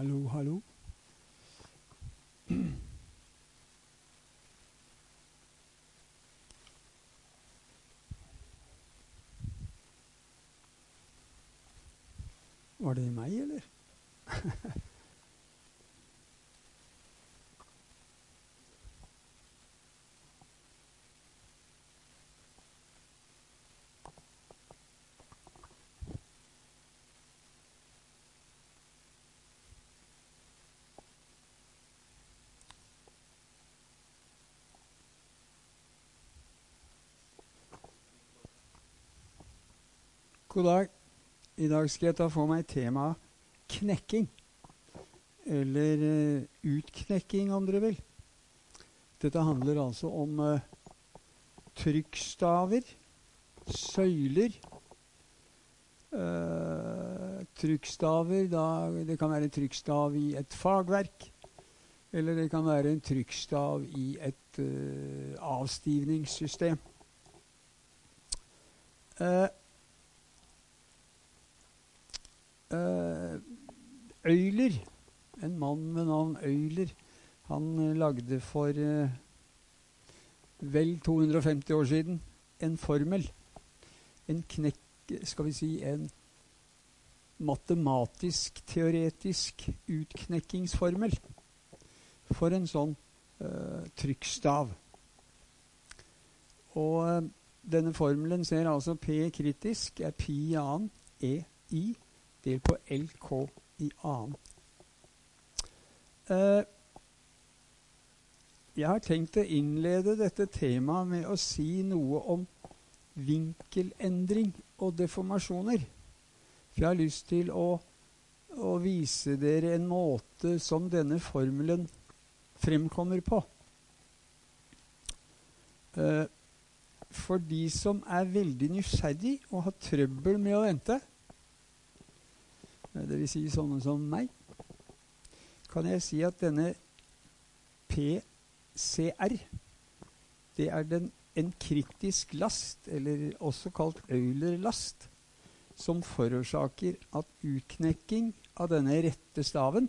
Hallo, hallo. Var det meg, eller? God dag. I dag skal jeg ta for meg temaet knekking. Eller utknekking, om dere vil. Dette handler altså om trykkstaver, søyler. Trykkstaver, det kan være en trykkstav i et fagverk. Eller det kan være en trykkstav i et avstivningssystem. Euler, en mann med navn Euler, han lagde for vel 250 år siden en formel, en matematisk-teoretisk utknekkingsformel for en sånn trykkstav. Og denne formelen ser altså P kritisk er pi i annen E I delt på LK i annen. Jeg har tenkt å innlede dette temaet med å si noe om vinkelendring og deformasjoner. For jeg har lyst til å vise dere en måte som denne formelen fremkommer på. For de som er veldig nysgjerrig og har trøbbel med å vente, det vil si sånne som meg, kan jeg si at denne PCR, det er en kritisk last, eller også kalt Euler-last, som forårsaker at utknekking av denne rette staven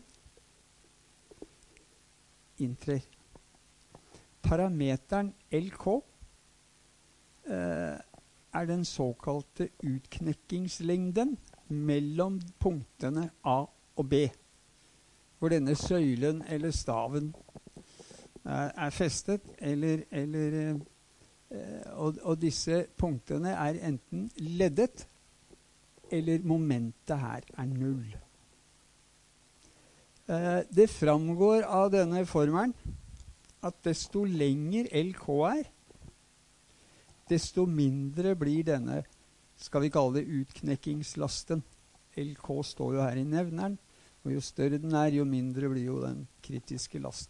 inntrer. Parameteren LK er den såkalte utknekkingslengden mellom punktene A og B, hvor denne søylen eller staven er festet, og disse punktene er enten leddet, eller momentet her er null. Det framgår av denne formelen at desto lenger LK er, desto mindre blir denne, skal vi kalle det utknekkingslasten. LK står jo her i nevneren, og jo større den er, jo mindre blir jo den kritiske lasten.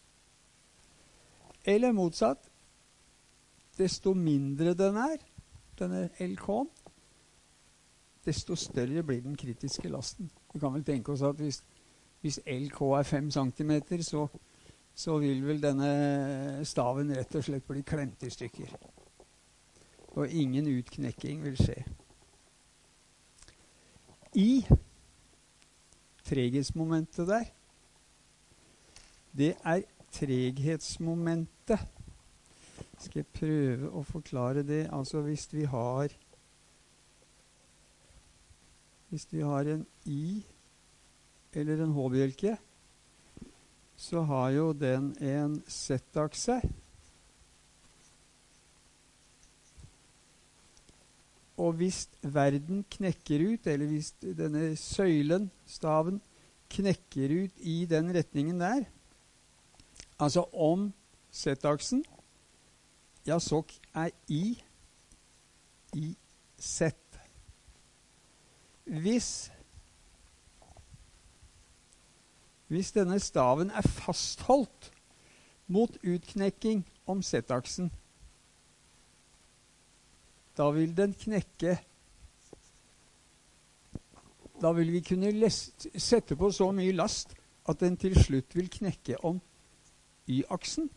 Eller motsatt, desto mindre den er, denne LK-en, desto større blir den kritiske lasten. Vi kan vel tenke oss at hvis LK er 5 cm, så vil vel denne staven rett og slett bli klemt i stykker. Og ingen utknekking vil skje. I treghetsmomentet der, det er treghetsmomentet. Skal jeg prøve å forklare det? Altså hvis vi har en I eller en H-bjelke, så har jo den en Z-akse. Og hvis verden knekker ut, eller hvis denne søylen, staven, knekker ut i den retningen der, altså om Z-aksen, ja, så er I Z. Hvis denne staven er fastholdt mot utknekking om Z-aksen, da vil den knekke. Da vil vi kunne sette på så mye last at den til slutt vil knekke om Y-aksen.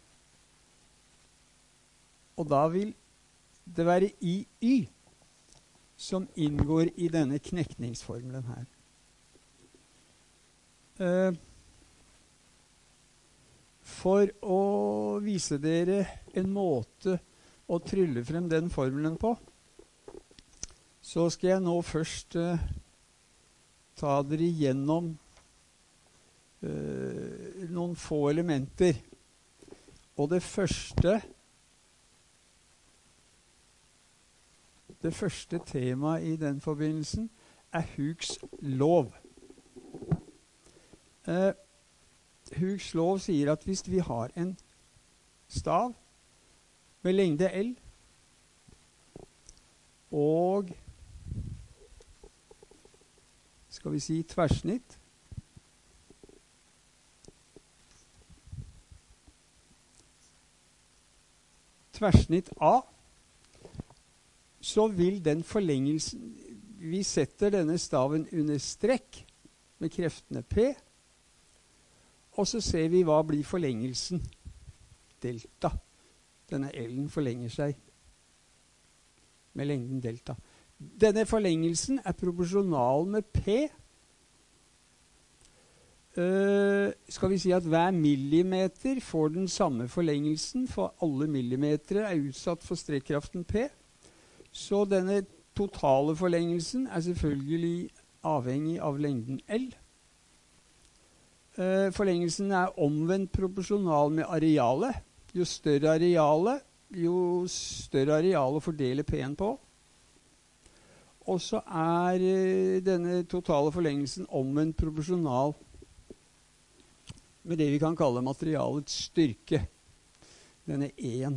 Og da vil det være IY som inngår i denne knekningsformelen her. For å vise dere en måte å trylle frem den formelen på, så skal jeg nå først ta dere igjennom noen få elementer. Og det første temaet i den forbindelsen Hooke's lov. Hooke's lov sier at hvis vi har en stav med lengde L og skal vi si tverrsnitt A, så vil den forlengelsen vi setter denne staven under strekk med kreftene P, og så ser vi hva blir forlengelsen. Delta. Denne L-en forlenger seg med lengden delta. Denne forlengelsen proporsjonal med P. Skal vi si at hver millimeter får den samme forlengelsen, for alle millimeter utsatt for strekkraften P. Så denne totale forlengelsen selvfølgelig avhengig av lengden L. Forlengelsen omvendt proporsjonal med arealet. Jo større arealet, jo større areal å fordele P-en på. Og så denne totale forlengelsen omvendt proporsjonal med det vi kan kalle materialets styrke. Denne E-en.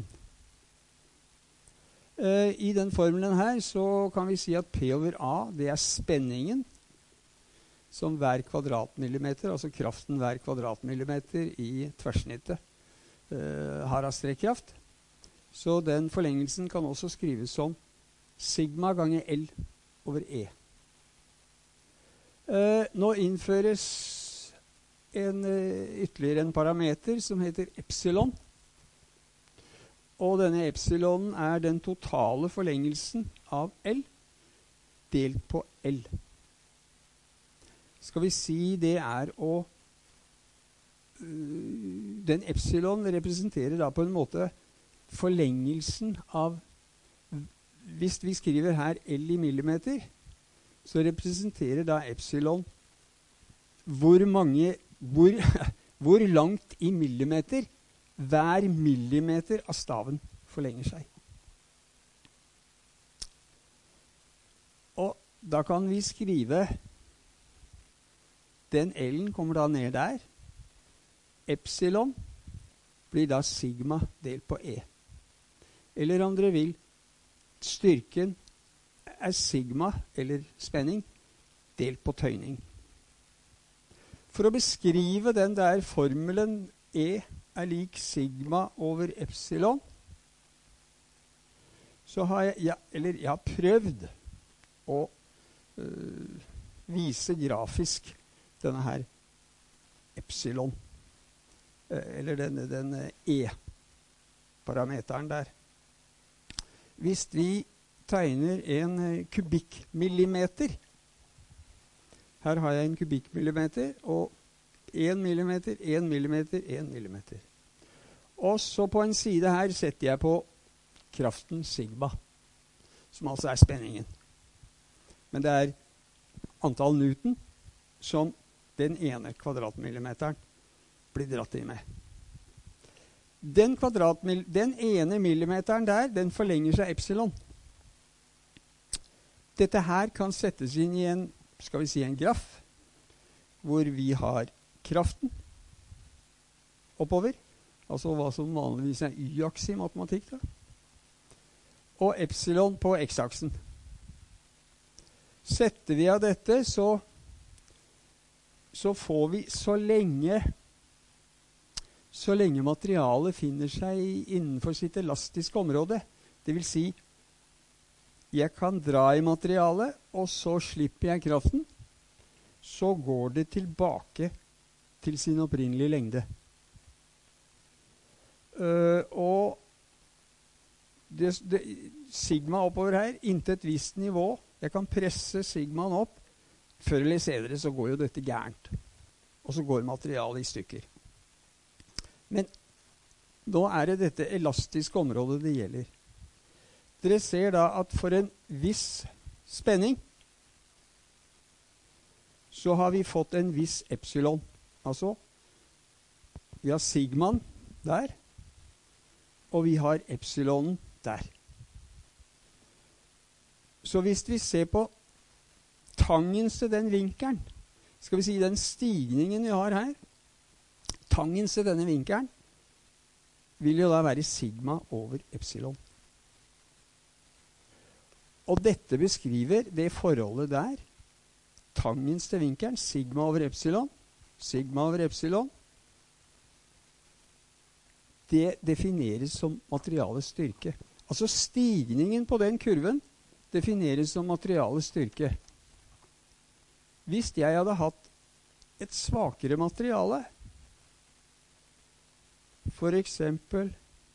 I den formelen her så kan vi si at P over A, det spenningen som hver kvadratmillimeter, altså kraften hver kvadratmillimeter i tverrsnittet, har av strekkraft. Så den forlengelsen kan også skrives som sigma ganger L over E. Nå innføres ytterligere en parameter som heter epsilon. Og denne epsilonen den totale forlengelsen av L delt på L. Skal vi si det den epsilon representerer da på en måte forlengelsen av, hvis vi skriver her L i millimeter, så representerer da epsilon hvor langt i millimeter hver millimeter av staven forlenger seg. Og da kan vi skrive den L-en kommer da ned der. Epsilon blir da sigma delt på E. Eller om dere vil, styrken sigma, eller spenning, delt på tøyning. For å beskrive den der formelen E lik sigma over epsilon, så har jeg har prøvd å vise grafisk denne her epsilon, eller denne E-parameteren der. Hvis vi tegner en kubikkmillimeter, her har jeg en kubikkmillimeter, og 1 millimeter, 1 millimeter, 1 millimeter. Og så på en side her setter jeg på kraften sigma, som altså spenningen. Men det antall newton som den ene kvadratmillimeteren blir dratt i med. Den ene millimeteren der, den forlenger seg epsilon. Dette her kan settes inn i en graf, hvor vi har kraften oppover, altså hva som vanligvis y-akse i matematikk da, og epsilon på x-aksen. Setter vi av dette, så får vi så lenge materialet finner seg innenfor sitt elastiske område. Det vil si, jeg kan dra i materialet, og så slipper jeg kraften, så går det tilbake til sin opprinnelige lengde. Og sigma oppover her, inntil et visst nivå, jeg kan presse sigmaen opp, før eller senere så går jo dette gærent. og så går materialet i stykker. Men nå er det dette elastiske området det gjelder. Dere ser da at for en viss spenning så har vi fått en viss epsilon. Altså, vi har sigmaen der, og vi har epsilonen der. Så hvis vi ser på tangens til den vinkelen, skal vi si den stigningen vi har her, tangens til denne vinkelen, vil jo da være sigma over epsilon. Og dette beskriver det forholdet der, tangens til vinkelen, sigma over epsilon, det defineres som materialets styrke. Altså stigningen på den kurven defineres som materialets styrke. Hvis jeg hadde hatt et svakere materiale, for eksempel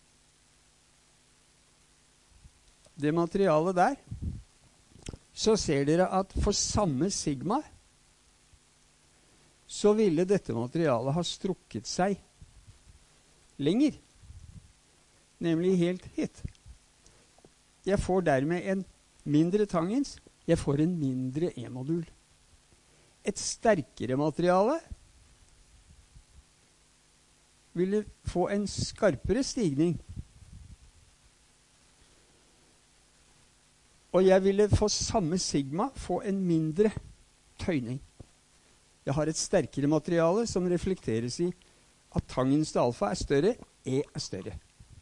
det materialet der, så ser dere at for samme sigma så ville dette materialet ha strukket seg lenger, nemlig helt hit. Jeg får dermed en mindre tangens, jeg får en mindre E-modul. Et sterkere materiale ville få en skarpere stigning. Og jeg ville få samme sigma få en mindre tøyning. Jeg har et sterkere materiale som reflekteres i at tangens til alfa er større, E er større.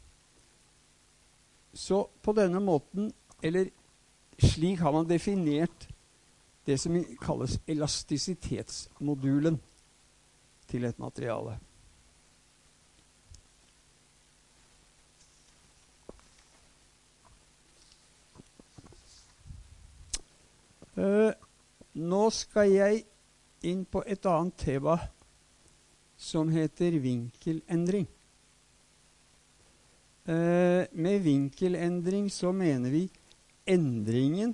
Så på denne måten, eller slik har man definert det som kalles elastisitetsmodulen til et materiale. Nå skal jeg inn på et annet tema som heter vinkelendring. Med vinkelendring så mener vi endringen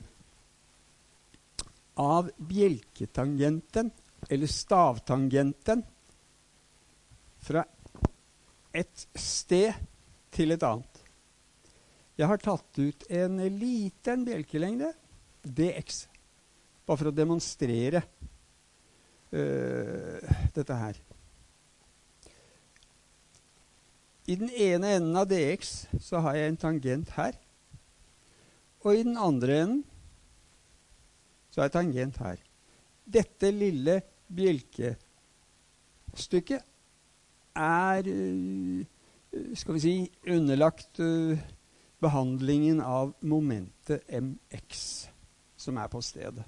av bjelketangenten, eller stavtangenten, fra et sted til et annet. Jeg har tatt ut en liten bjelkelengde, dx, bare for å demonstrere dette her. I den ene enden av dx så har jeg en tangent her, og i den andre enden så har jeg tangent her. Dette lille bjelkestykket er, skal vi si, underlagt behandlingen av momentet mx, som er på stedet.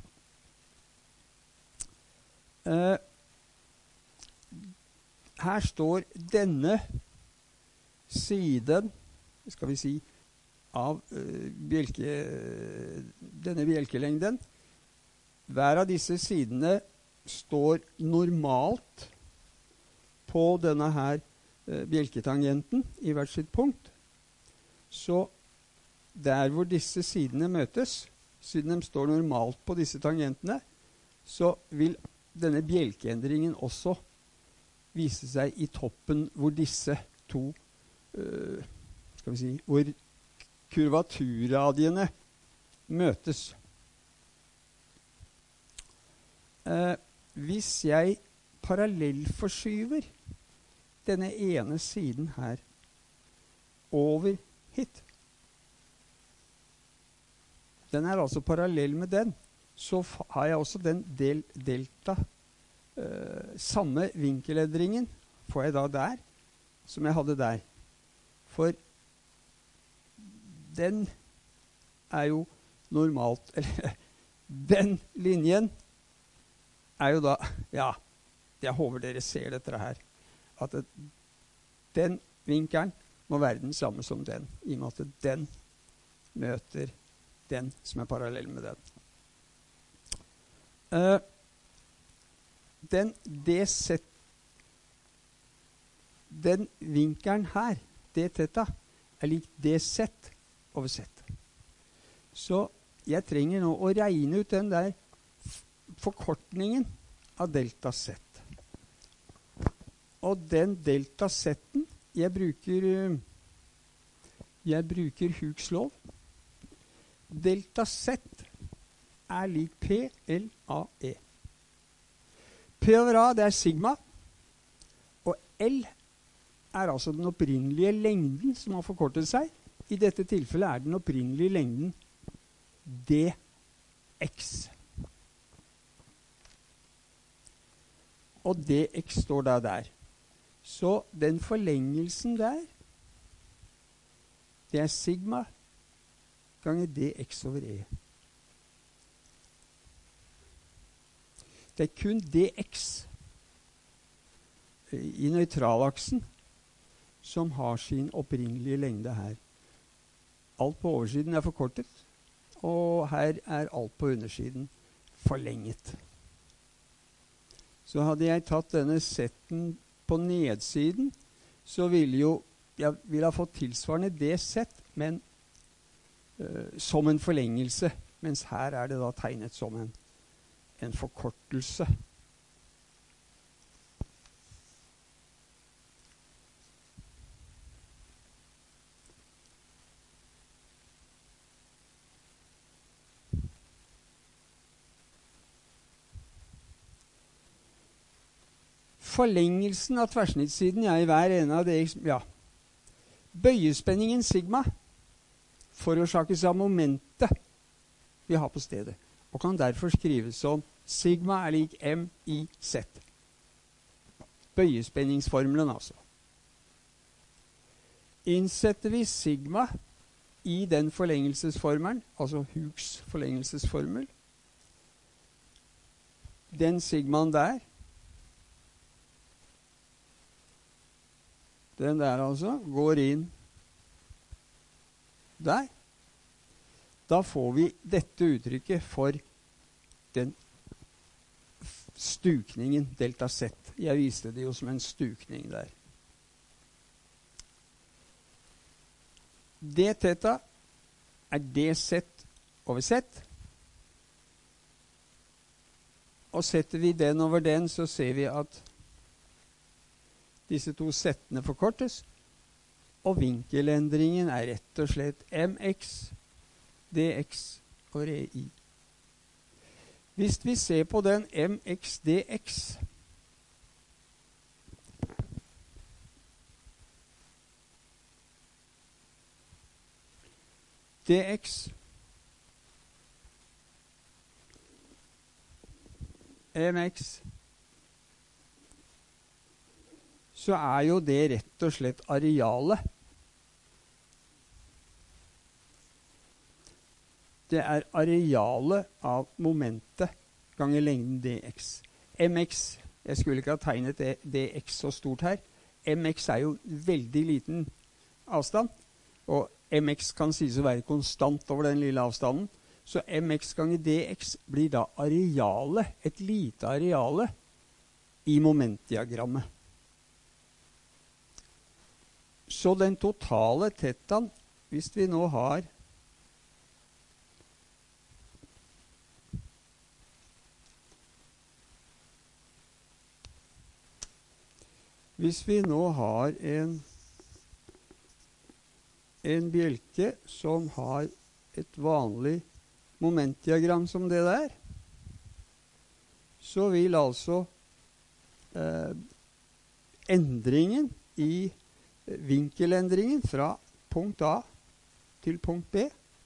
Her står denne siden, skal vi si, av denne bjelkelengden. Hver av disse sidene står normalt på denne her bjelketangenten i hvert sitt punkt. Så der hvor disse sidene møtes, siden de står normalt på disse tangentene, så vil denne bjelkeendringen også vise seg i toppen hvor disse to, skal vi si, hvor kurvaturradiene møtes. Hvis jeg parallellforskyver denne ene siden her over hit, den er altså parallell med den, så har jeg også den delta, samme vinkelendringen får jeg da der, som jeg hadde der. For den er jo normalt, eller den linjen er jo da, ja, jeg håper dere ser dette her, at den vinkelen må være den samme som den, i og med at den møter den som er parallell med den. Den vinkelen her, d-theta, er lik dz over z. Så jeg trenger nå å regne ut den der forkortningen av delta z. Og den delta-setten, jeg bruker Hooks lov. Delta-Z er lik P-L-A-E. P over A, det er sigma, og L er altså den opprinnelige lengden som har forkortet seg. I dette tilfellet er den opprinnelige lengden dx. Og dx står da der. Så den forlengelsen der, det er sigma ganger dx over e. Det er kun dx i nøytralaksen som har sin opprinnelige lengde her. Alt på oversiden er forkortet, og her er alt på undersiden forlenget. Så hadde jeg tatt denne setten på nedsiden, så ville jeg ha fått tilsvarende dz, men som en forlengelse, mens her er det da tegnet som en forkortelse. Forlengelsen av tverrsnittssiden er i hver ende av det, ja. Bøyespenningen sigma forårsakes av momentet vi har på stedet, og kan derfor skrives som sigma er lik m i z. Bøyespenningsformelen altså. Innsetter vi sigma i den forlengelsesformelen, altså Hooks forlengelsesformel, den sigmaen der, den der altså, går inn der. Da får vi dette uttrykket for den stukningen, delta z. Jeg viste det jo som en stukning der. D-theta er dz over z. Og setter vi den over den, så ser vi at disse to settene forkortes, og vinkelendringen er rett og slett mx, dx og rei. Hvis vi ser på den mx, dx, dx, mx, så er jo det rett og slett arealet. Det er arealet av momentet ganger lengden dx. Mx, jeg skulle ikke ha tegnet dx så stort her. Mx er jo veldig liten avstand, og mx kan sies å være konstant over den lille avstanden. Så mx ganger dx blir da arealet, et lite areale, i momentdiagrammet. Så den totale thetaen, hvis vi nå har en bjelke som har et vanlig momentdiagram som det der, så vil altså endringen i vinkelendringen fra punkt A til punkt B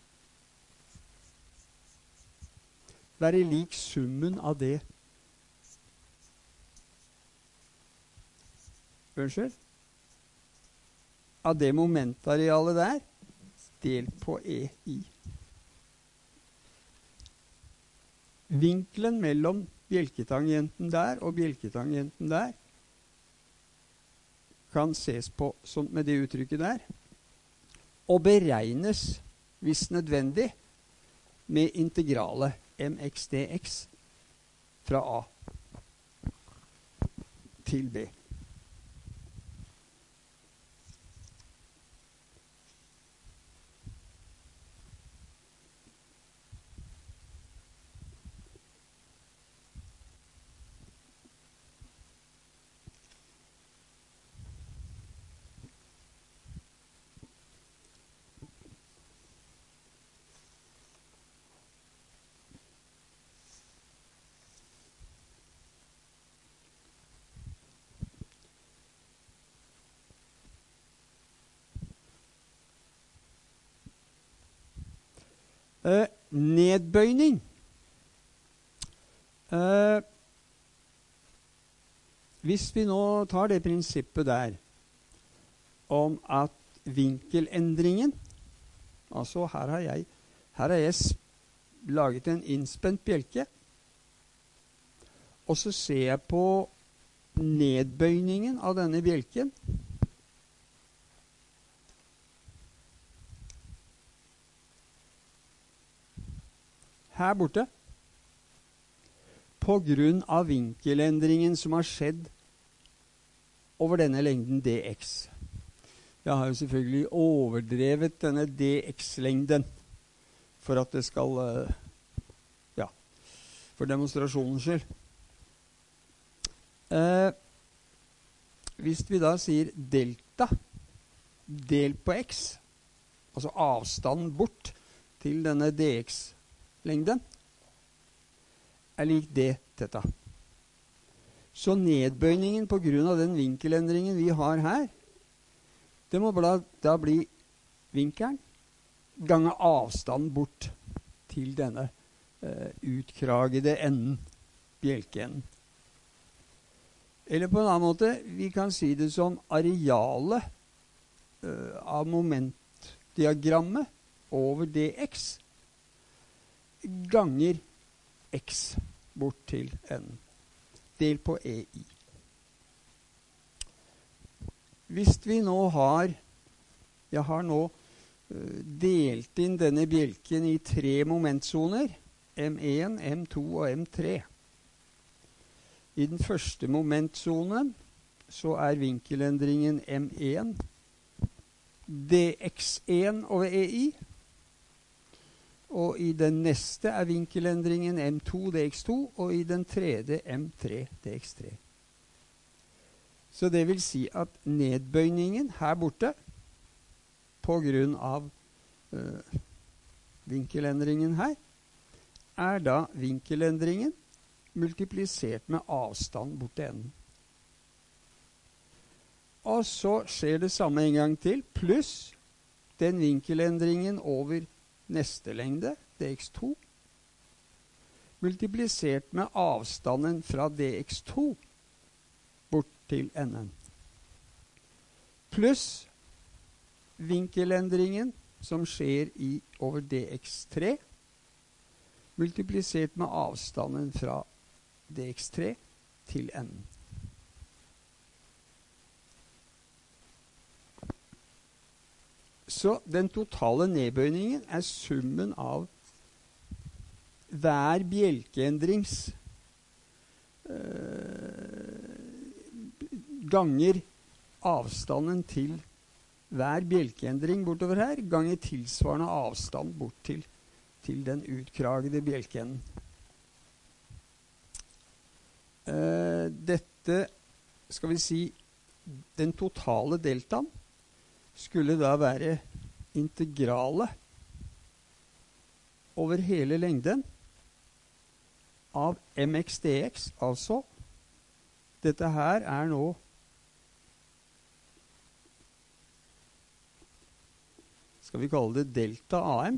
være lik summen av det. Unnskyld? Av det momentarealet der, delt på EI. Vinkelen mellom bjelketangenten der og bjelketangenten der kan ses på som med det uttrykket der, og beregnes, hvis nødvendig, med integralet mx dx fra A til B. Nedbøyning. Hvis vi nå tar det prinsippet der om at vinkelendringen, altså her har jeg laget en innspent bjelke, og så ser jeg på nedbøyningen av denne bjelken. Her borte. På grunn av vinkelendringen som har skjedd over denne lengden dx. Jeg har jo selvfølgelig overdrevet denne dx-lengden for at det skal, for demonstrasjonens skyld. Hvis vi da sier delta delt på x, altså avstanden bort til denne dx-lengden, er lik det theta. Så nedbøyningen på grunn av den vinkelendringen vi har her, det må da bli vinkelen gange avstanden bort til denne utkragede enden, bjelkeenden. Eller på en annen måte, vi kan si det som arealet av momentdiagrammet over dx ganger x bort til enden. Del på EI. Hvis vi nå jeg har nå delt inn denne bjelken i 3 momentsoner, M1, M2 og M3. I den første momentsonen så er vinkelendringen M1 dx1 over EI, og i den neste er vinkelendringen M2 dx2, og i den tredje M3 dx3. Så det vil si at nedbøyningen her borte, på grunn av vinkelendringen her, er da vinkelendringen multiplisert med avstand bort til enden. Og så skjer det samme en gang til, pluss den vinkelendringen over neste lengde, dx2, multiplisert med avstanden fra dx2 bort til enden. Pluss vinkelendringen som skjer over dx3, multiplisert med avstanden fra dx3 til enden. Så den totale nedbøyningen er summen av hver bjelkeendrings ganger avstanden til hver bjelkeendring bortover her, ganger tilsvarende avstand bort til den utkragede bjelkeenden. Dette, skal vi si, den totale deltaen skulle da være integralet over hele lengden av mx dx, altså dette her er nå skal vi kalle det delta AM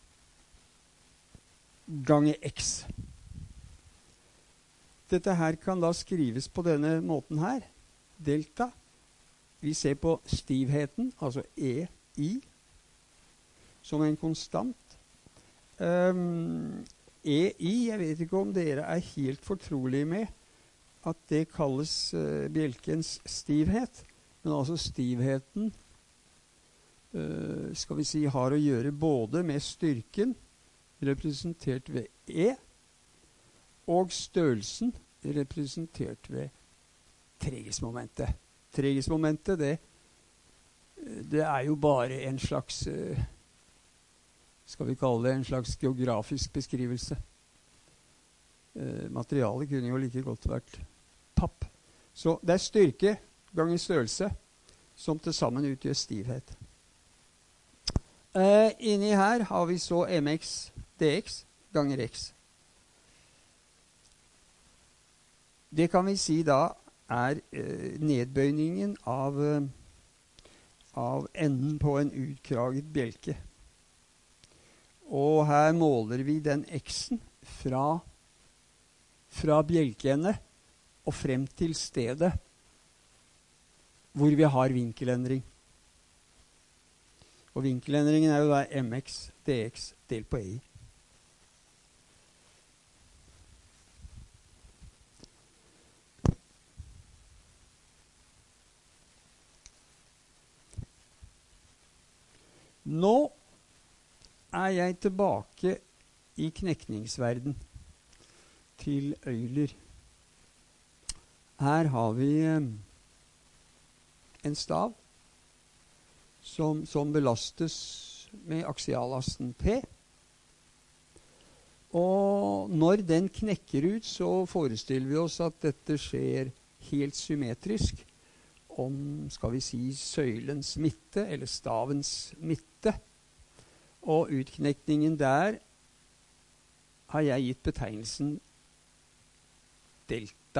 ganger x. Dette her kan da skrives på denne måten her. Delta. Vi ser på stivheten, altså EI, som en konstant. EI, jeg vet ikke om dere er helt fortrolige med at det kalles bjelkens stivhet. Men altså stivheten, skal vi si, har å gjøre både med styrken, representert ved E, og størrelsen, representert ved treghetsmomentet. Treghetsmomentet, det er jo bare en slags, skal vi kalle det en slags geografisk beskrivelse. Materialet kunne jo like godt vært papp. Så det er styrke ganger størrelse som til sammen utgjør stivhet. Inni her har vi så mx dx ganger x. Det kan vi si da er nedbøyningen av enden på en utkraget bjelke. Og her måler vi den x-en fra bjelkeende og frem til stedet hvor vi har vinkelendring. Og vinkelendringen er jo da mx dx delt på EI. Nå er jeg tilbake i knekningsverden til Euler. Her har vi en stav som belastes med aksiallasten P. Og når den knekker ut, så forestiller vi oss at dette skjer helt symmetrisk om, skal vi si, søylens midte, eller stavens midte. Og utknekningen der har jeg gitt betegnelsen delta.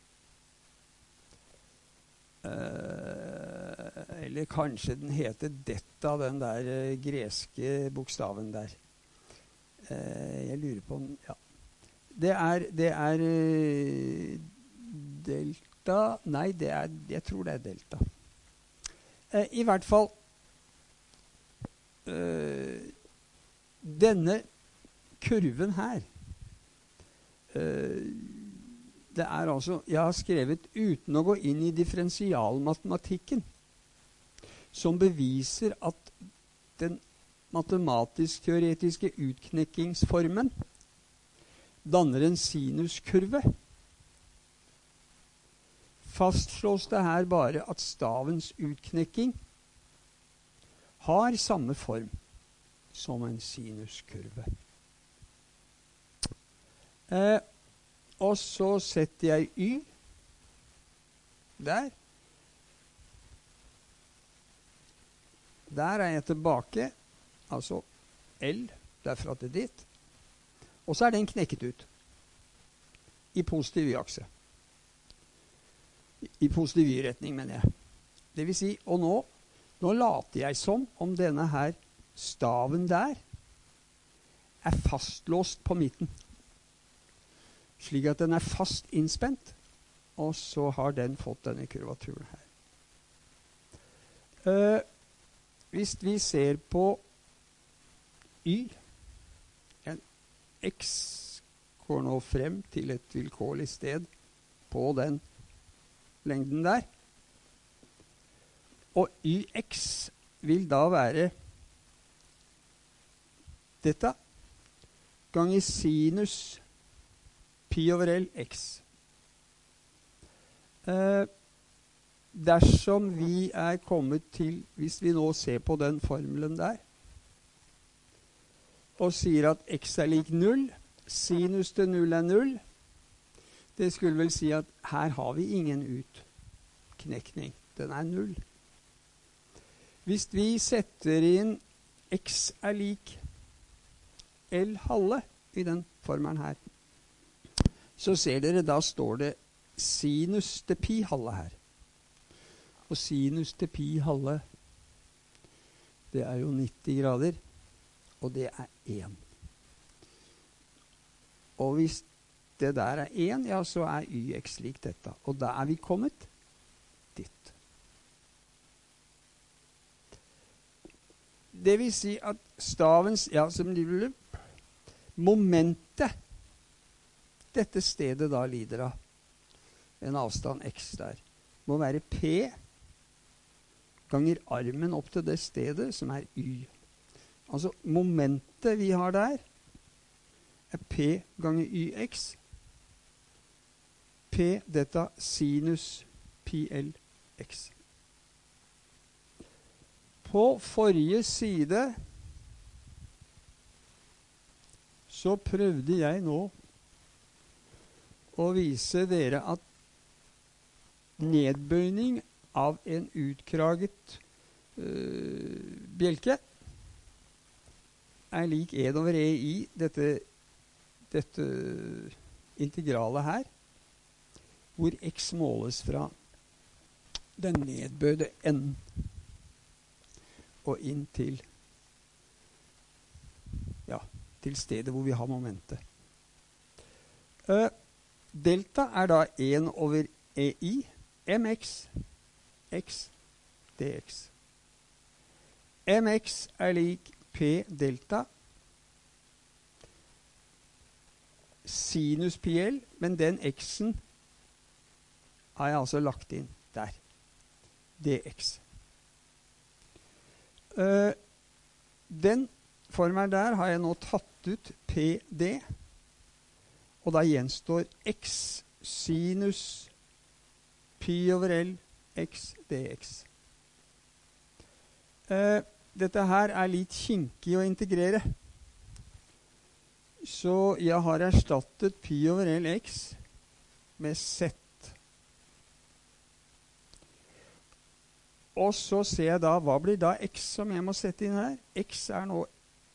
Eller kanskje den heter detta, den der greske bokstaven der. Jeg lurer på om, ja. Det er delta, nei, jeg tror det er delta. I hvert fall, denne kurven her, det er altså, jeg har skrevet uten å gå inn i differensialmatematikken, som beviser at den matematisk-teoretiske utknekkingsformen danner en sinuskurve. Fastslås det her bare at stavens utknekking har samme form som en sinuskurve. Og så setter jeg y der. Der er jeg tilbake, altså L, derfra til dit. Og så er den knekket ut i positiv y-akse. I positiv y-retning, mener jeg. Det vil si, og nå later jeg som om denne her staven der er fastlåst på midten. Slik at den er fast innspent, og så har den fått denne kurvaturen her. Hvis vi ser på y, en x går nå frem til et vilkårlig sted på den lengden der, og yx vil da være dette ganger sinus pi over L x. Dersom vi er kommet til, hvis vi nå ser på den formelen der, og sier at x er lik 0, sinus til 0 er 0, det skulle vel si at her har vi ingen utknekning. Den er 0. Hvis vi setter inn x er lik L halve i den formelen her, så ser dere, da står det sinus til pi halve her. Og sinus til pi halve, det er jo 90 grader, og det er 1. Og hvis det der er 1, ja, så er yx lik dette. Og da er vi kommet dit. Det vil si at stavens, ja, som momentet, dette stedet da lider av en avstand x der, må være p ganger armen opp til det stedet som er y. Altså momentet vi har der er p ganger yx. P, dette sinus pi l x. På forrige side så prøvde jeg nå å vise dere at nedbøyning av en utkraget bjelke er lik 1 over e i dette integralet her, hvor x måles fra den nedbøyde enden og inn til, ja, til stedet hvor vi har momentet. Delta er da 1 over EI, mx, x, dx. mx er lik p delta sinus pi L, men den x-en har jeg altså lagt inn der. dx. Den formelen der har jeg nå tatt ut pd, og da gjenstår x sinus pi over L x dx. Dette her er litt kinkig å integrere. Så jeg har erstattet pi over Lx med z. Og så ser jeg da, hva blir da x som jeg må sette inn her? X er nå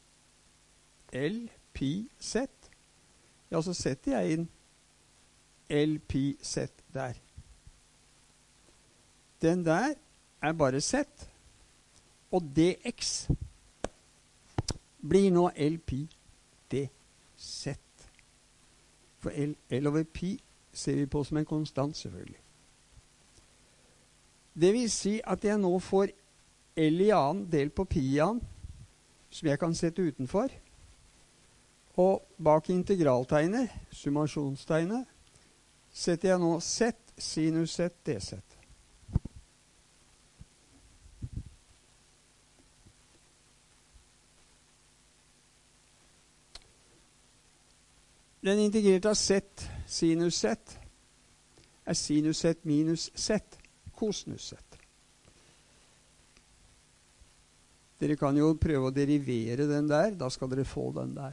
L pi z. Ja, så setter jeg inn L pi z der. Den der er bare z. Og dx blir nå L pi dz. For L over pi ser vi på som en konstant, selvfølgelig. Det vil si at jeg nå får L i annen delt på pi i annen, som jeg kan sette utenfor. Og bak integraltegnet, summasjonstegnet, setter jeg nå z sinus z dz. Den integrerte av z sinus z er sinus z minus z, kosinus z. Dere kan jo prøve å derivere den der, da skal dere få den der.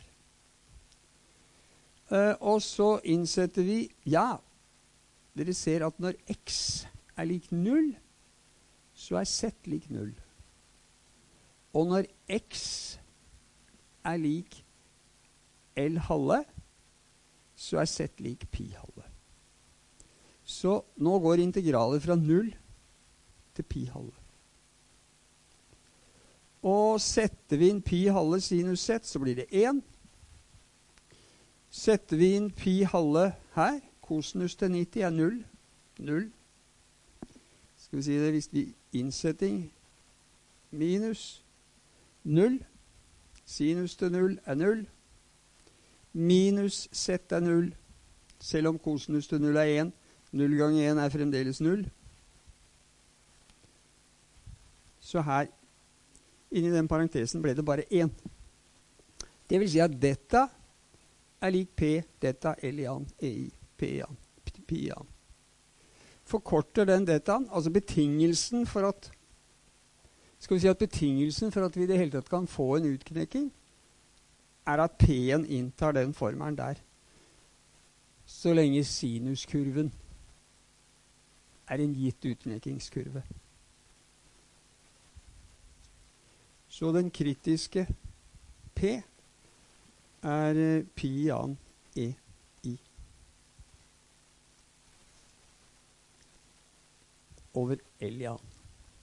Og så innsetter vi, ja, dere ser at når x er lik 0, så er z lik 0. Og når x er lik L halve, så er z lik pi halve. Så nå går integralet fra 0 til pi halve. Og setter vi inn pi halve sinus z, så blir det 1. Setter vi inn pi halve her, kosinus til 90 er 0. 0. Skal vi si det, hvis vi innsetting minus 0. Sinus til 0 er 0. Minus z er 0, selv om kosinus til 0 er 1. 0 ganger 1 er fremdeles 0. Så her, inni den parentesen, ble det bare 1. Det vil si at dette er lik p, dette L i annen, EI, p i annen, pi i annen. Forkorter den dette, altså betingelsen for at, skal vi si at betingelsen for at vi i det hele tatt kan få en utknekking, er at P-en inntar den formelen der, så lenge sinuskurven er en gitt utknekkingskurve. Så den kritiske P er pi i annen EI over L i annen.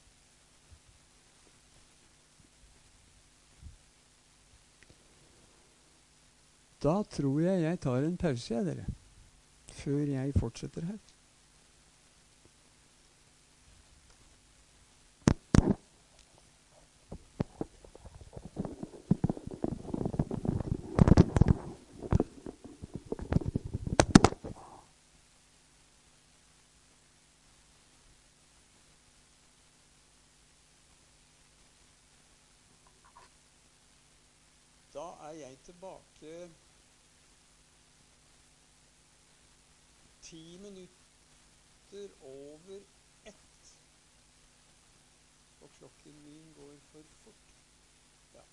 Da tror jeg tar en pause, dere, før jeg fortsetter her. Da er jeg tilbake 10 minutter over 1. Og klokken min går for fort. Ja.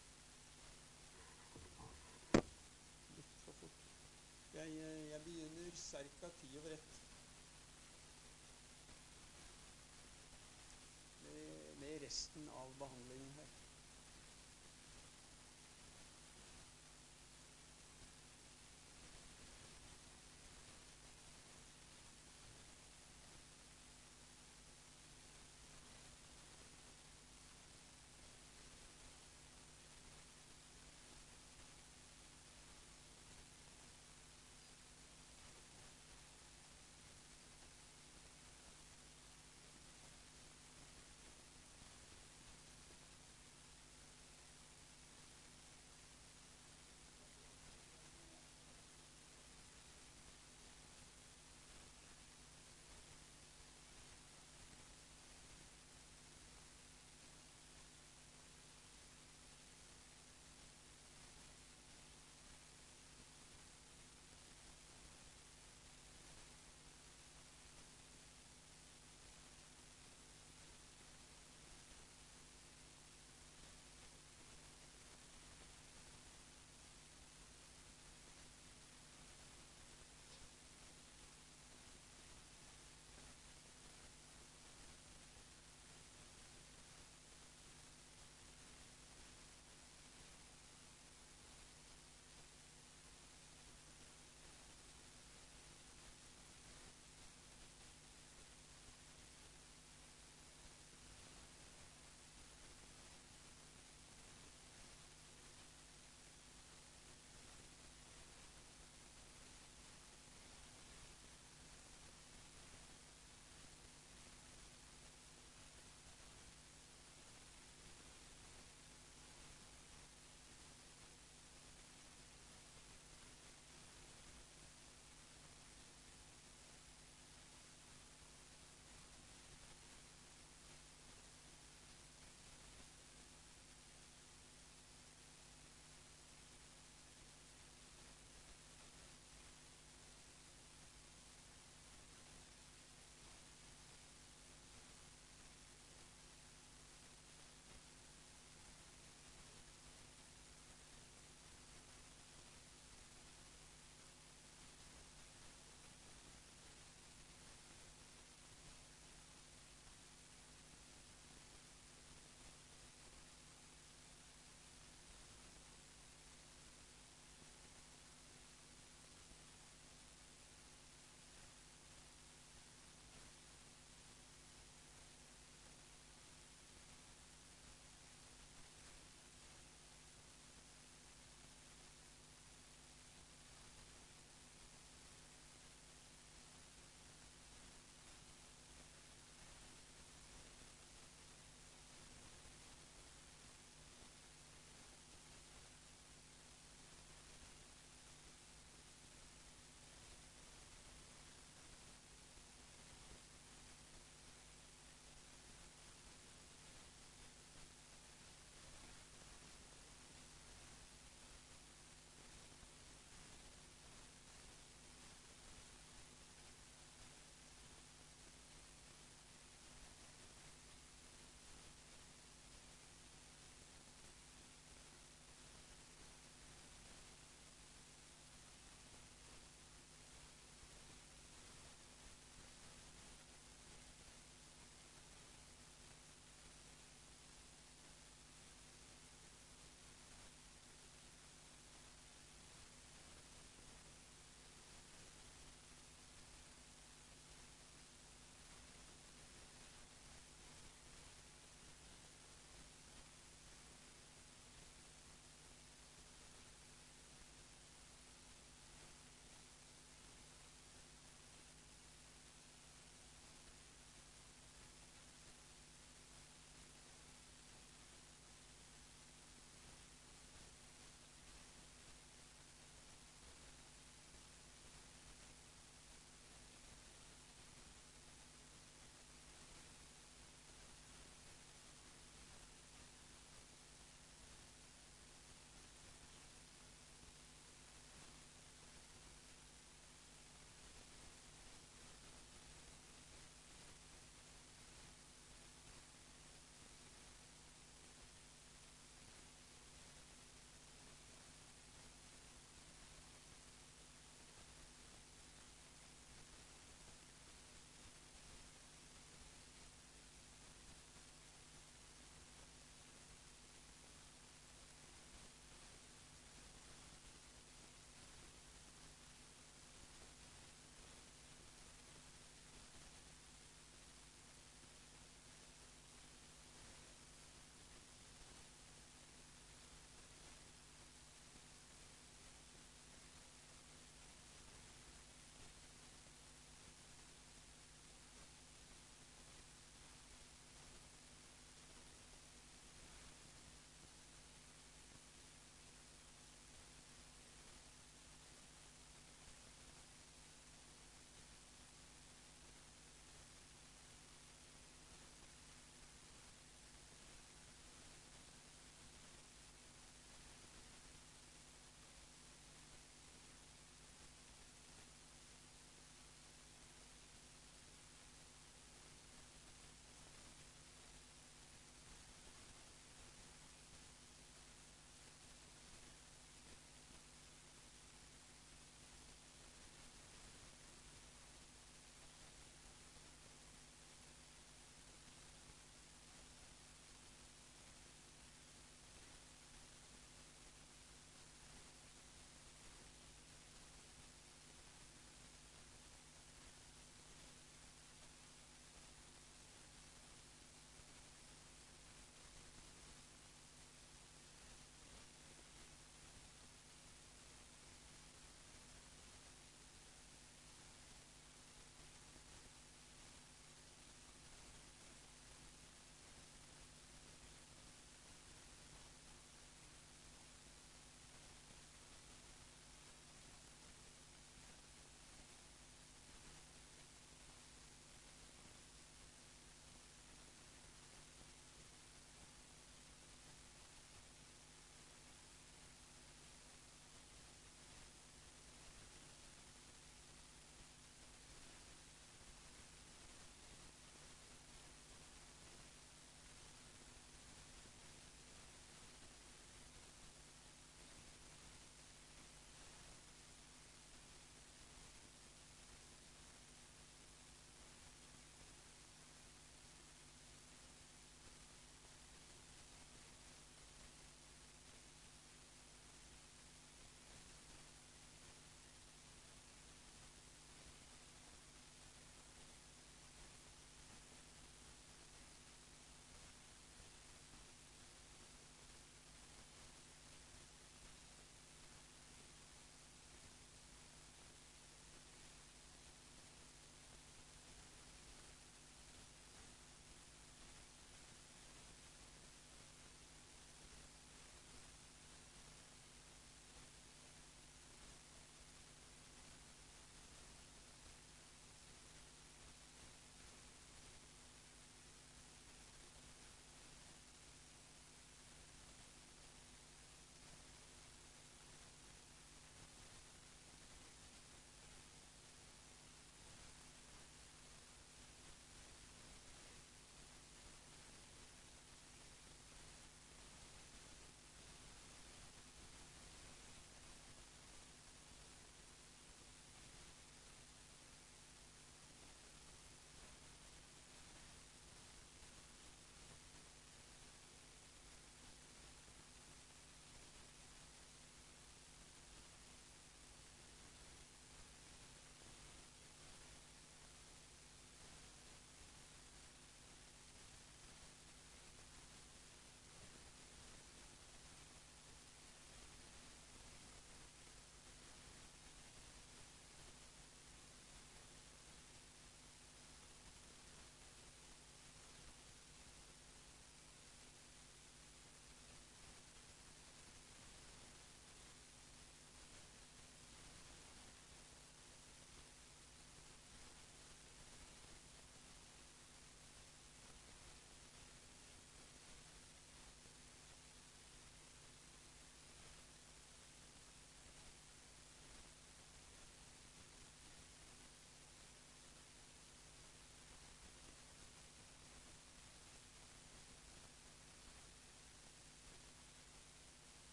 Litt for fort. Jeg begynner cirka 10 over 1. Med resten av behandlingen her.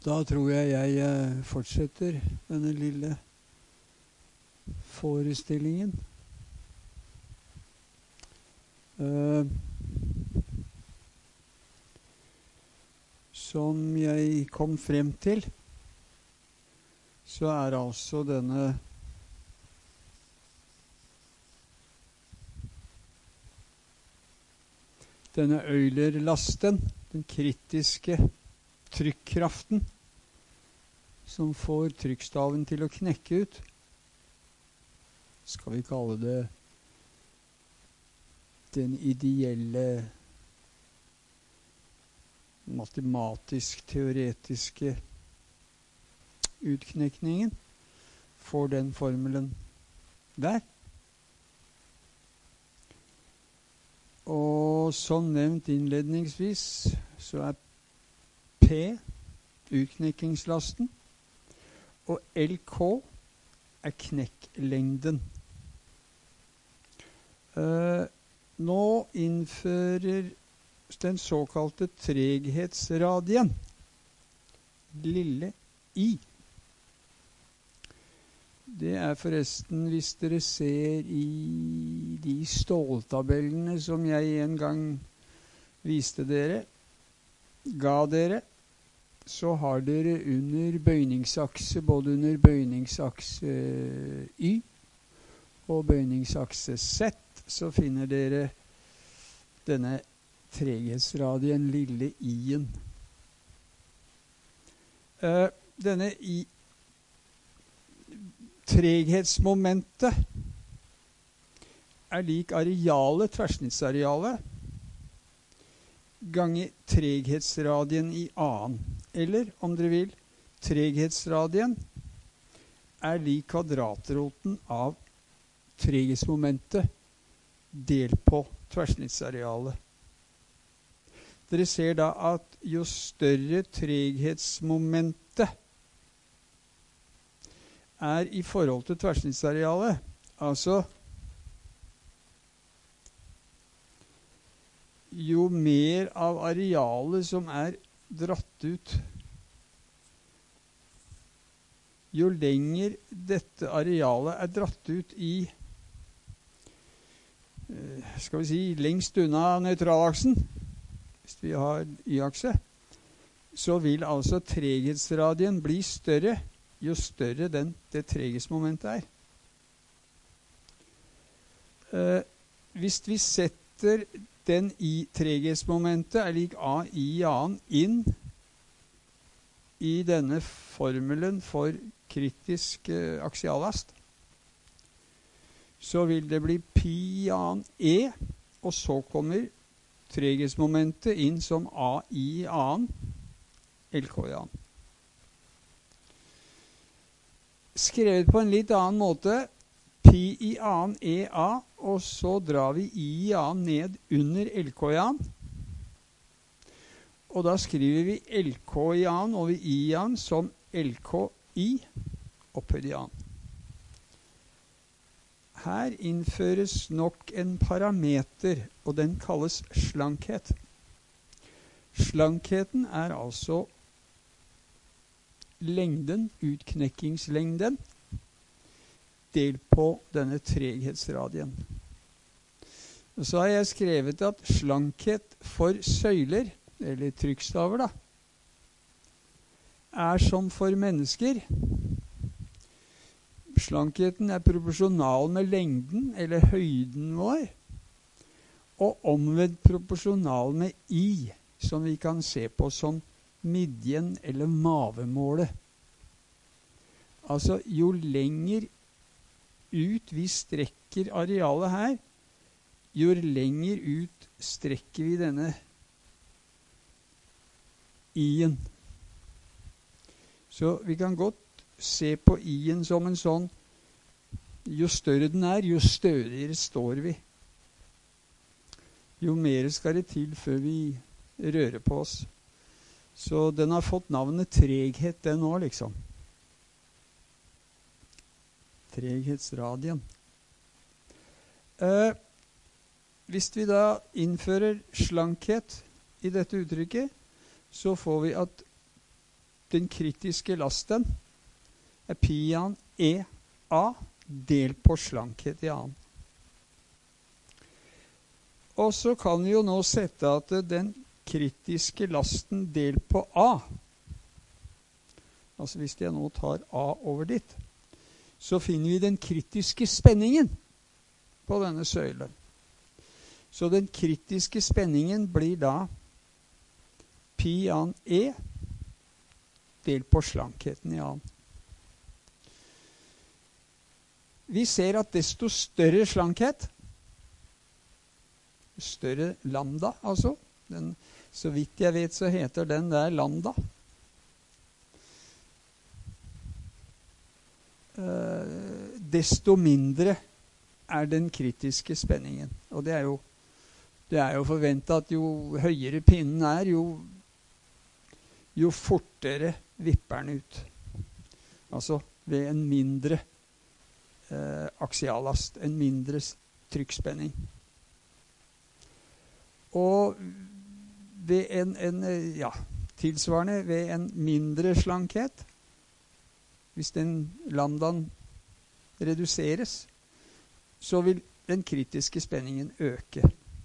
Da tror jeg fortsetter denne lille forestillingen. Som jeg kom frem til, så altså denne Euler-lasten, den kritiske trykkraften, som får trykkstaven til å knekke ut. Skal vi kalle det den ideelle matematisk-teoretiske utknekningen, får den formelen der. Og som nevnt innledningsvis, så P utknekkingslasten, og LK knekklengden. Nå innfører den såkalte treghetsradien, lille I. Det forresten, hvis dere ser i de ståltabellene som jeg en gang viste dere, ga dere, så har dere under bøyningsakse, både under bøyningsakse Y og bøyningsakse Z, så finner dere denne treghetsradien, lille I-en. Denne treghetsmomentet lik arealet, tverrsnittsarealet, ganger treghetsradien i annen. Eller, om dere vil, treghetsradien lik kvadratroten av treghetsmomentet delt på tverrsnittsarealet. Dere ser da at jo større treghetsmomentet i forhold til tverrsnittsarealet, altså jo mer av arealet som dratt ut, jo lenger dette arealet dratt ut i, skal vi si, lengst unna nøytralaksen, hvis vi har Y-akse, så vil altså treghetsradien bli større, jo større det treghetsmomentet Hvis vi setter den i treghetsmomentet lik A i annen inn i denne formelen for kritisk aksiallast, så vil det bli pi annen E, og så kommer treghetsmomentet inn som A i annen, LK i annen. Skrevet på en litt annen måte, pi i annen EA, og så drar vi I annen ned under LK i annen. Og da skriver vi LK i annen over I annen som LKI opphøyd i annen. Her innføres nok en parameter, og den kalles slankhet. Slankheten altså lengden, utknekkingslengden, delt på denne treghetsradien. Og så har jeg skrevet at slankhet for søyler, eller trykkstaver da, som for mennesker. Slankheten proporsjonal med lengden, eller høyden vår, og omvendt proporsjonal med I, som vi kan se på som midjen eller mavemålet. Altså, jo lenger ut vi strekker arealet her, jo lenger ut strekker vi denne I-en. Så vi kan godt se på I-en som en sånn, jo større den jo stødigere står vi. Jo mer skal det til før vi rører på oss. Så den har fått navnet treghet, den nå, liksom. Treghetsradien. Hvis vi da innfører slankhet i dette uttrykket, så får vi at den kritiske lasten er pi-an EA delt på slankhet i annen. Og så kan vi jo nå sette at den kritiske lasten delt på A, altså hvis jeg nå tar A over dit, så finner vi den kritiske spenningen på denne søylen. Så den kritiske spenningen blir da pi-an E delt på slankheten i annen. Vi ser at desto større slankhet, større lambda altså, så vidt jeg vet så heter den der lambda. Desto mindre er den kritiske spenningen. Og det er jo forventet at jo høyere pinnen er, jo fortere vipper den ut. Altså ved en mindre aksiallast, en mindre trykkspenning. Og ved tilsvarende ved en mindre slankhet, hvis den lambdaen reduseres, så vil den kritiske spenningen øke.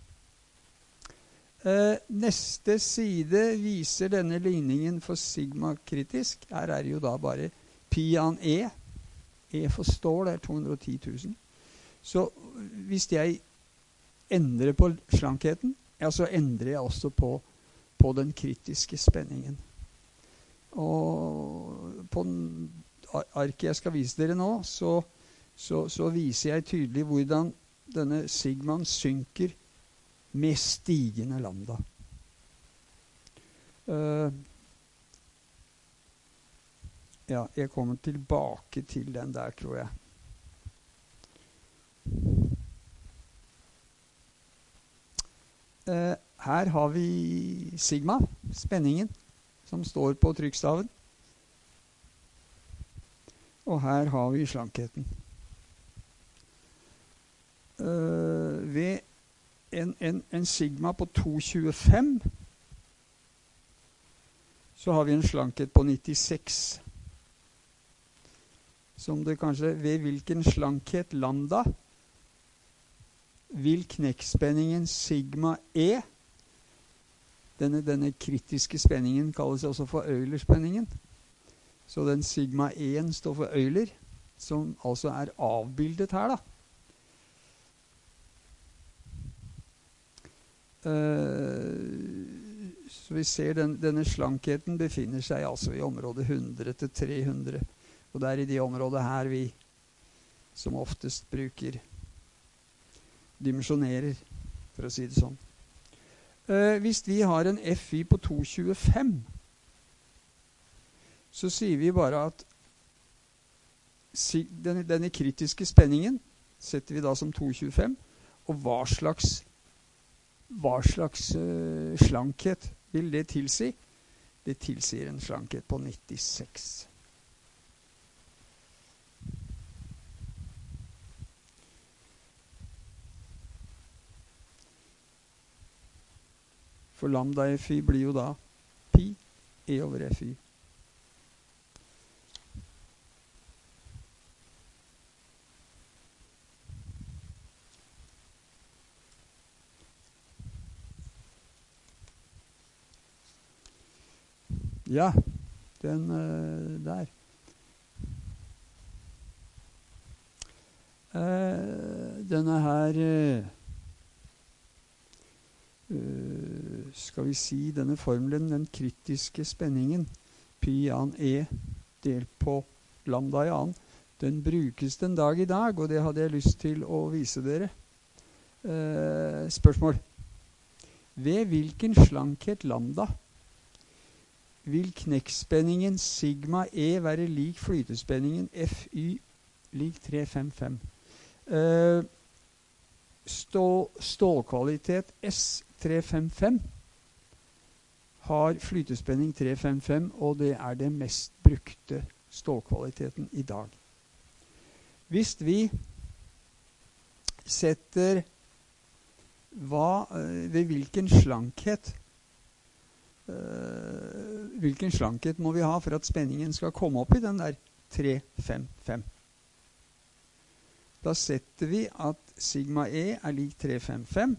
Neste side viser denne ligningen for sigma kritisk. Her er det jo da bare pi-an E. E for stål er 210 000. Så hvis jeg endrer på slankheten, ja, så endrer jeg også på den kritiske spenningen. Og på arket jeg skal vise dere nå, så viser jeg tydelig hvordan denne sigmaen synker med stigende lambda. Ja, jeg kommer tilbake til den der, tror jeg. Her har vi sigma, spenningen, som står på trykkstaven. Og her har vi slankheten. Ved en sigma på 2,25 så har vi en slankhet på 96. Som det kanskje, ved hvilken slankhet lambda vil knekkspenningen sigma E, denne kritiske spenningen kalles også for Euler-spenningen. Så den sigma E-en står for Euler, som altså er avbildet her da. Så vi ser denne slankheten befinner seg altså i området 100 til 300. Og det er i de området her vi som oftest bruker dimensjonerer, for å si det sånn. Hvis vi har en FI på 2,25, så sier vi bare at denne kritiske spenningen setter vi da som 2,25, og hva slags slankhet vil det tilsi? Det tilsier en slankhet på 96. For lambda FI blir jo da pi E over FI. Ja, den der. Denne her skal vi si denne formelen, den kritiske spenningen pi-an E delt på lambda i annen, den brukes den dag i dag, og det hadde jeg lyst til å vise dere. Spørsmål. Ved hvilken slankhet lambda vil knekkspenningen sigma E være lik flytespenningen FY lik 355? Stålkvalitet S355 har flytespenning 355, og det er det mest brukte stålkvaliteten i dag. Hvis vi setter ved hvilken slankhet hvilken slankhet må vi ha for at spenningen skal komme opp i den der 3,5,5. Da setter vi at sigma E er lik 3,5,5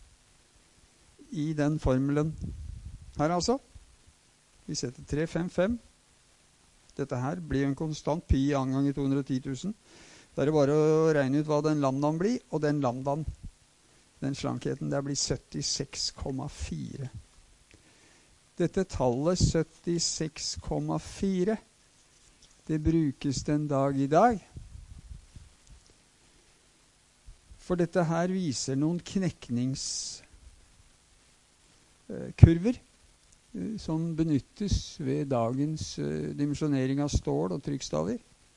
i den formelen her altså. Vi setter 3,5,5. Dette her blir en konstant pi ganger 210 000. Da er det bare å regne ut hva den lambdaen blir, og den lambdaen, den slankheten, der blir 76,4. Dette tallet 76,4, det brukes den dag i dag. For dette her viser noen knekningskurver som benyttes ved dagens dimensjonering av stål og trykkstaver.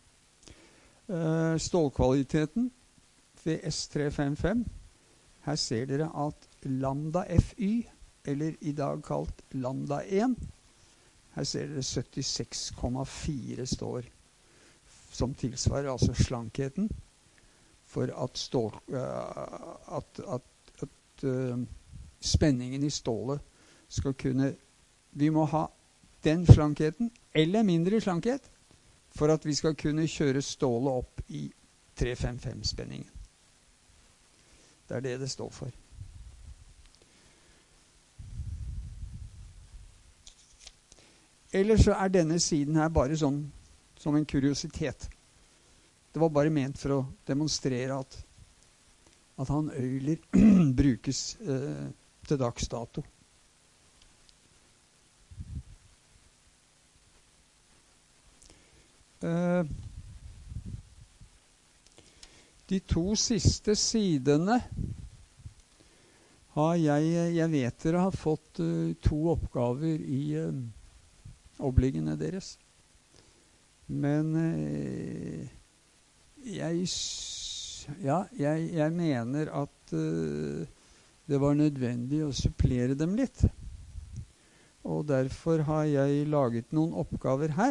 Stålkvaliteten ved S355. Her ser dere at lambda FY, eller i dag kalt lambda 1, her ser dere 76,4 står, som tilsvarer altså slankheten, for at, spenningen i stålet skal kunne, vi må ha den slankheten, eller mindre slankhet, for at vi skal kunne kjøre stålet opp i 3,5,5-spenningen. Det er det det står for. Eller så er denne siden her bare sånn, som en kuriositet. Det var bare ment for å demonstrere at han Euler brukes til dags dato. De to siste sidene har jeg vet dere har fått 2 oppgaver i obliggene deres. Men jeg mener at det var nødvendig å supplere dem litt. Og derfor har jeg laget noen oppgaver her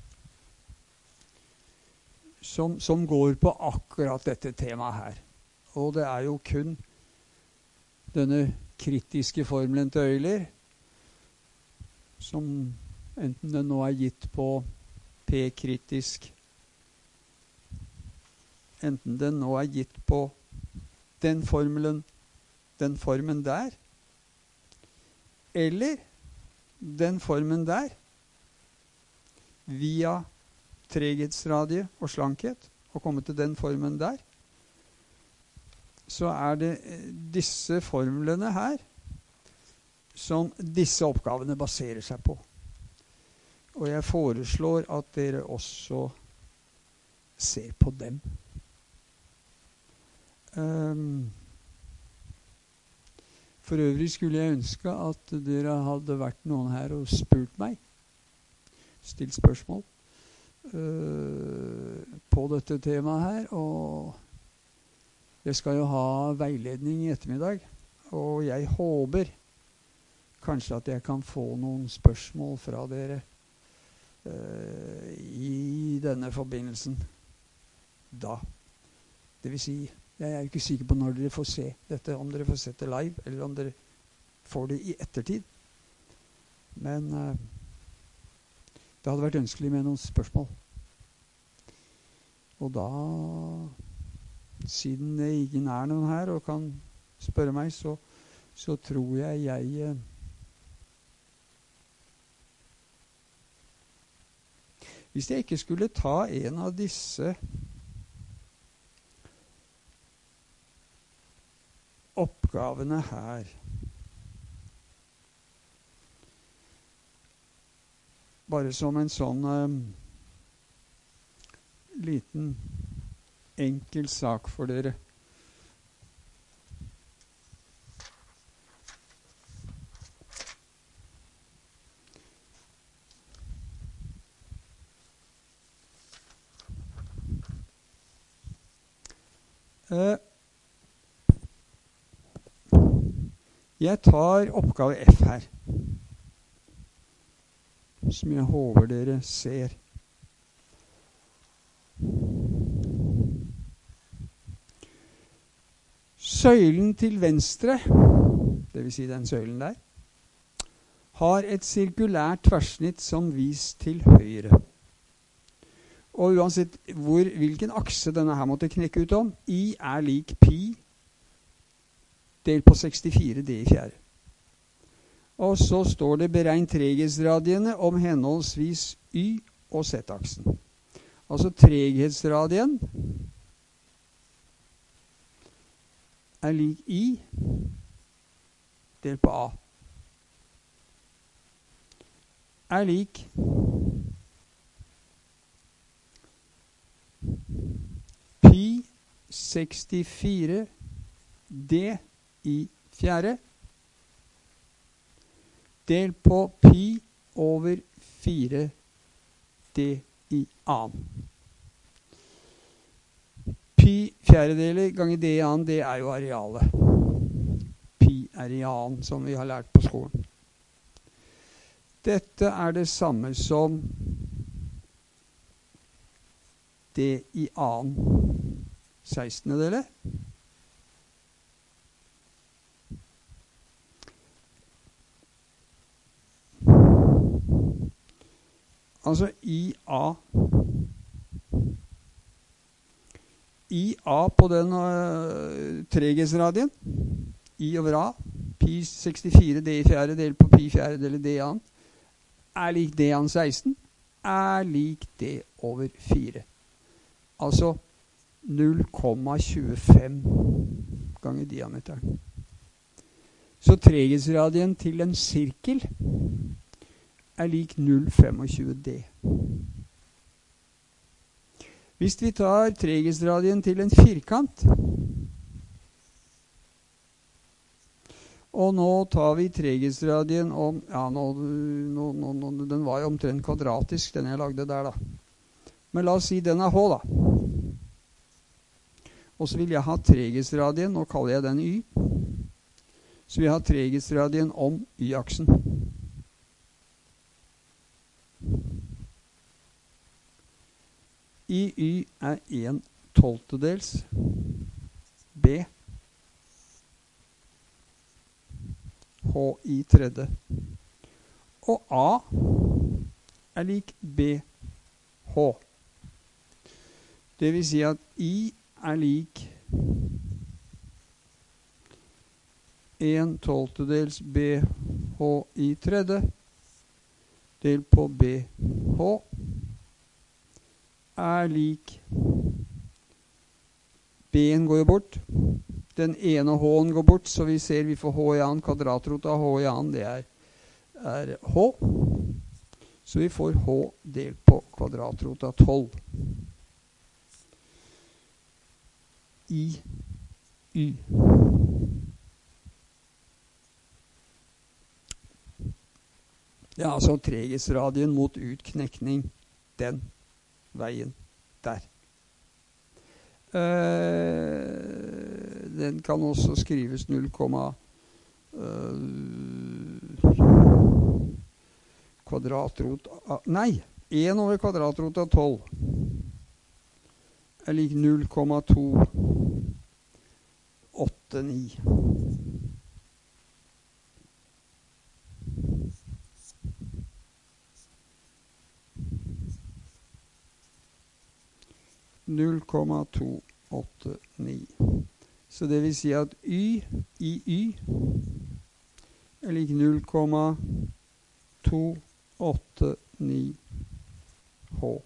som går på akkurat dette temaet her. Og det er jo kun denne kritiske formelen til Euler, som enten den nå er gitt på P-kritisk, enten den nå er gitt på den formelen, den formen der, eller den formen der, via treghetsradie og slankhet, og komme til den formen der, så er det disse formlene her som disse oppgavene baserer seg på. Og jeg foreslår at dere også ser på dem. For øvrig skulle jeg ønske at dere hadde vært noen her og spurt meg, stilt spørsmål på dette temaet her, og jeg skal jo ha veiledning i ettermiddag, og jeg håper kanskje at jeg kan få noen spørsmål fra dere i denne forbindelsen da. Det vil si, jeg er ikke sikker på når dere får se dette, om dere får se det live, eller om dere får det i ettertid. Men det hadde vært ønskelig med noen spørsmål. Og da, siden det ikke er noen her og kan spørre meg, så tror jeg hvis jeg ikke skulle ta en av disse oppgavene her, bare som en sånn liten enkel sak for dere. Jeg tar oppgave F her, som jeg håper dere ser. Søylen til venstre, det vil si den søylen der, har et sirkulært tverrsnitt som vis til høyre. Og uansett hvilken akse denne her måtte knekke ut om, I er lik pi delt på 64 d i fjerde. Og så står det beregn treghetsradiene om henholdsvis Y og Z-aksen. Altså treghetsradien er lik I delt på A. Er lik pi 64 d i fjerde delt på pi over 4 d i annen. Pi fjerdedeler ganger d i annen, det er jo arealet. Pi er i annen, som vi har lært på skolen. Dette er det samme som d i annen 16-deler. Altså IA på den treghetsradien, I over A, pi 64 d i fjerde delt på pi fjerdedel d i annen, er lik d i annen 16, er lik d over 4. Altså 0,25 ganger diameteren. Så treghetsradien til en sirkel er lik 0,25 d. Hvis vi tar treghetsradien til en firkant, og nå tar vi treghetsradien om, ja, den var jo omtrent kvadratisk, den jeg lagde der da. Men la oss si den er H da. Og så vil jeg ha treghetsradien, nå kaller jeg den Y. Så vi har treghetsradien om Y-aksen. I Y er 1/12 B. H i tredje. Og A er lik BH. Det vil si at I er lik 1/12 BH i tredje delt på BH er lik B-en går jo bort. Den ene H-en går bort, så vi ser vi får H i annen. Kvadratrot av H i annen, det er H. Så vi får H delt på kvadratrot av 12. I Y. Det er altså treghetsradien mot utknekning, den veien der. Den kan også skrives 0, kvadratrot av, nei, 1 over kvadratrot av 12 er lik 0,289. Så det vil si at Y i Y er lik 0,289 H.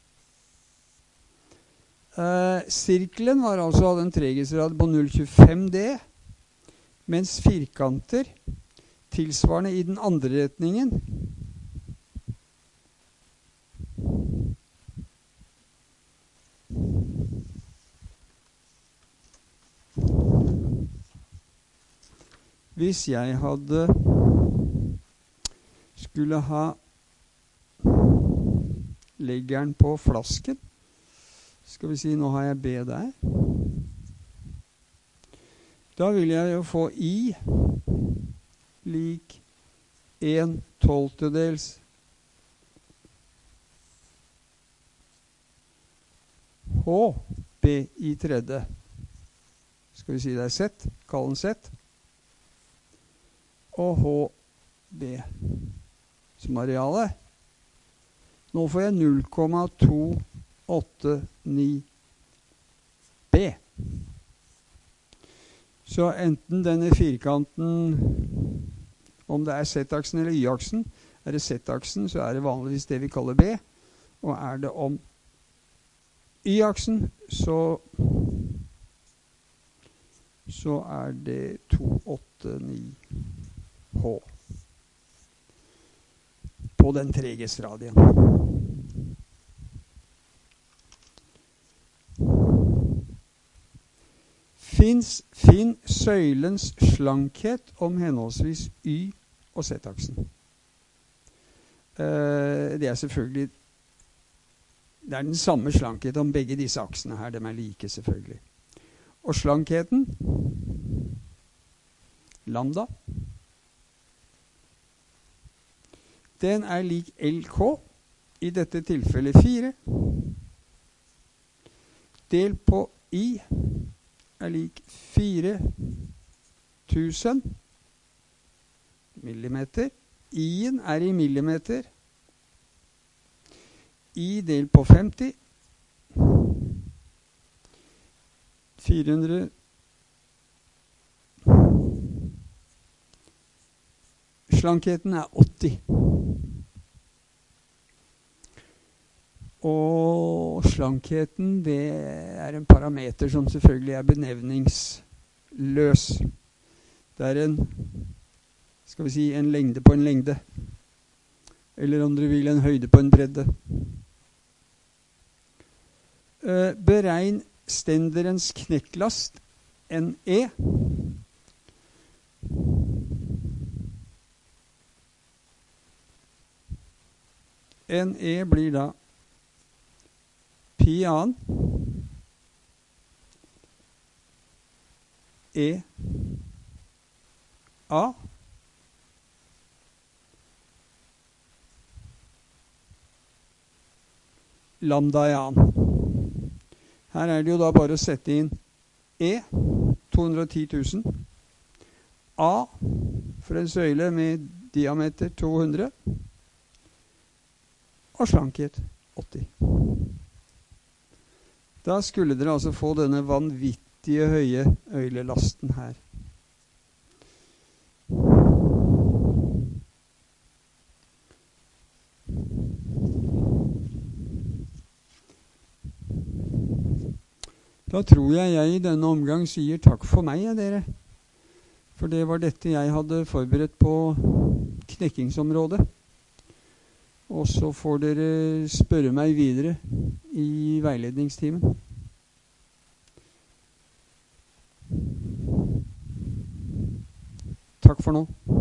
Sirkelen var altså av den treghetsrad på 0,25 D, mens firkanter tilsvarende i den andre retningen hvis jeg skulle ha leggeren på flasken, skal vi si, nå har jeg B der, da vil jeg jo få I lik 1/12 H B i tredje. Skal vi si det er Z, kall den Z. Og H B som arealet. Nå får jeg 0,289 B. Så enten denne firkanten, om det er Z-aksen eller Y-aksen, er det Z-aksen, så er det vanligvis det vi kaller B. Og er det om Y-aksen, så er det 289 H på den 3G-radien. Finn søylens slankhet om henholdsvis Y- og Z-aksen. Det er selvfølgelig det er den samme slankhet om begge disse aksene her. De er like, selvfølgelig. Og slankheten lambda den er lik LK, i dette tilfellet 4. Del på I er lik 4000 millimeter. I-en er i millimeter. I del på 50. 400. Slankheten er 80. Og slankheten, det er en parameter som selvfølgelig er benevningsløs. Det er en, skal vi si, en lengde på en lengde. Eller om dere vil, en høyde på en bredde. Beregn stenderens knekklast, NE. NE blir da pi an E A lambda i an. Her er det jo da bare å sette inn E, 210 000. A, for en søyle med diameter 200. Og slankhet 80. Da skulle dere altså få denne vanvittige høye øylelasten her. Da tror jeg i denne omgang sier takk for meg, dere. For det var dette jeg hadde forberedt på knekkingsområdet. Og så får dere spørre meg videre i veiledningstimen. Takk for nå.